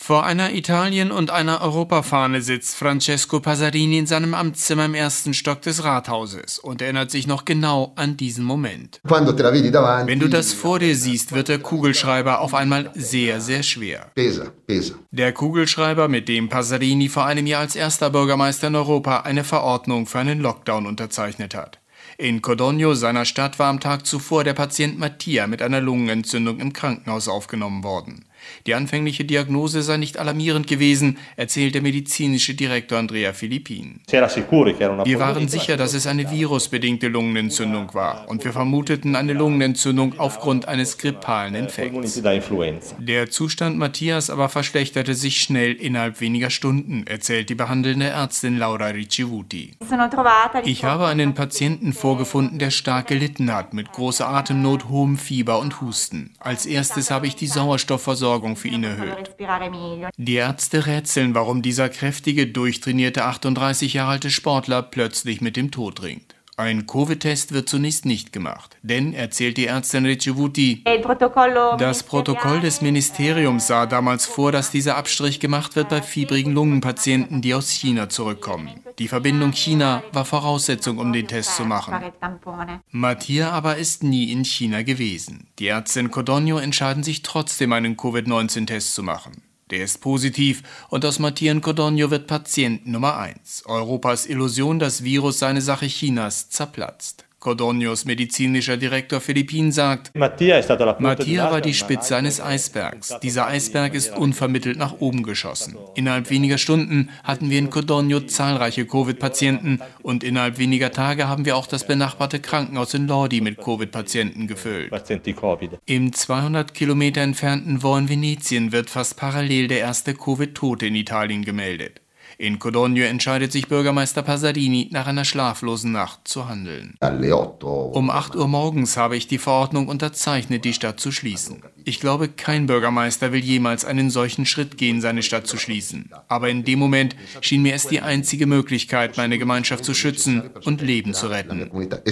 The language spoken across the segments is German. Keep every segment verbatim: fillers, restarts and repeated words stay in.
Vor einer Italien- und einer Europafahne sitzt Francesco Pasarini in seinem Amtszimmer im ersten Stock des Rathauses und erinnert sich noch genau an diesen Moment. Wenn du das vor dir siehst, wird der Kugelschreiber auf einmal sehr, sehr schwer. Der Kugelschreiber, mit dem Pasarini vor einem Jahr als erster Bürgermeister in Europa eine Verordnung für einen Lockdown unterzeichnet hat. In Codogno, seiner Stadt, war am Tag zuvor der Patient Mattia mit einer Lungenentzündung im Krankenhaus aufgenommen worden. Die anfängliche Diagnose sei nicht alarmierend gewesen, erzählt der medizinische Direktor Andrea Filippin. Wir waren sicher, dass es eine virusbedingte Lungenentzündung war und wir vermuteten eine Lungenentzündung aufgrund eines grippalen Infekts. Der Zustand Mattias aber verschlechterte sich schnell innerhalb weniger Stunden, erzählt die behandelnde Ärztin Laura Ricevuti. Ich habe einen Patienten vorgefunden, der stark gelitten hat, mit großer Atemnot, hohem Fieber und Husten. Als erstes habe ich die Sauerstoffversorgung für ihn erhöht. Die Ärzte rätseln, warum dieser kräftige, durchtrainierte achtunddreißig Jahre alte Sportler plötzlich mit dem Tod ringt. Ein Covid-Test wird zunächst nicht gemacht, denn, erzählt die Ärztin Ricevuti, das Protokoll des Ministeriums sah damals vor, dass dieser Abstrich gemacht wird bei fiebrigen Lungenpatienten, die aus China zurückkommen. Die Verbindung China war Voraussetzung, um den Test zu machen. Mattia aber ist nie in China gewesen. Die Ärzte in Codogno entscheiden sich trotzdem, einen Covid neunzehn Test zu machen. Der ist positiv und aus Mattia in Codogno wird Patient Nummer eins. Europas Illusion, das Virus sei eine Sache Chinas, zerplatzt. Codognos medizinischer Direktor Filippin sagt, Mattia war die Spitze eines Eisbergs. Dieser Eisberg ist unvermittelt nach oben geschossen. Innerhalb weniger Stunden hatten wir in Codogno zahlreiche Covid-Patienten und innerhalb weniger Tage haben wir auch das benachbarte Krankenhaus in Lodi mit Covid-Patienten gefüllt. Im zweihundert Kilometer entfernten Vo in Venetien wird fast parallel der erste Covid-Tote in Italien gemeldet. In Codogno entscheidet sich Bürgermeister Pasarini, nach einer schlaflosen Nacht zu handeln. Um acht Uhr morgens habe ich die Verordnung unterzeichnet, die Stadt zu schließen. Ich glaube, kein Bürgermeister will jemals einen solchen Schritt gehen, seine Stadt zu schließen. Aber in dem Moment schien mir es die einzige Möglichkeit, meine Gemeinschaft zu schützen und Leben zu retten.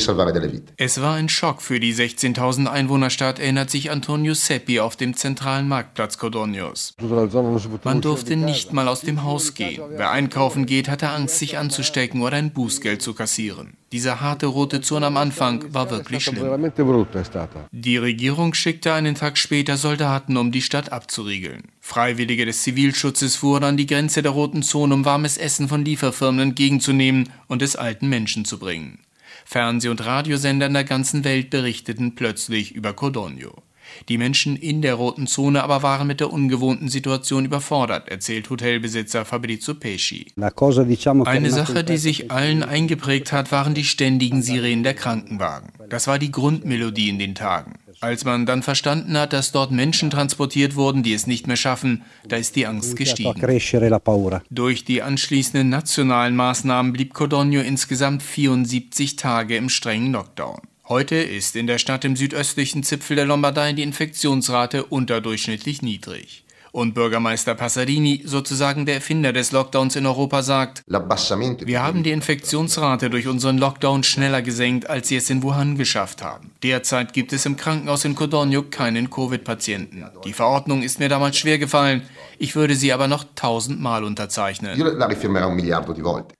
Es war ein Schock für die sechzehntausend Einwohnerstadt, erinnert sich Antonio Seppi auf dem zentralen Marktplatz Codognos. Man durfte nicht mal aus dem Haus gehen. Wer einkaufen geht, hatte Angst, sich anzustecken oder ein Bußgeld zu kassieren. Diese harte rote Zone am Anfang war wirklich schlimm. Die Regierung schickte einen Tag später Soldaten, um die Stadt abzuriegeln. Freiwillige des Zivilschutzes fuhren an die Grenze der roten Zone, um warmes Essen von Lieferfirmen entgegenzunehmen und es alten Menschen zu bringen. Fernseh- und Radiosender in der ganzen Welt berichteten plötzlich über Codogno. Die Menschen in der roten Zone aber waren mit der ungewohnten Situation überfordert, erzählt Hotelbesitzer Fabrizio Pesci. Eine Sache, die sich allen eingeprägt hat, waren die ständigen Sirenen der Krankenwagen. Das war die Grundmelodie in den Tagen. Als man dann verstanden hat, dass dort Menschen transportiert wurden, die es nicht mehr schaffen, da ist die Angst gestiegen. Durch die anschließenden nationalen Maßnahmen blieb Codogno insgesamt vierundsiebzig Tage im strengen Lockdown. Heute ist in der Stadt im südöstlichen Zipfel der Lombardei die Infektionsrate unterdurchschnittlich niedrig. Und Bürgermeister Pasarini, sozusagen der Erfinder des Lockdowns in Europa, sagt, wir haben die Infektionsrate durch unseren Lockdown schneller gesenkt, als sie es in Wuhan geschafft haben. Derzeit gibt es im Krankenhaus in Codogno keinen Covid-Patienten. Die Verordnung ist mir damals schwer gefallen, ich würde sie aber noch tausendmal unterzeichnen.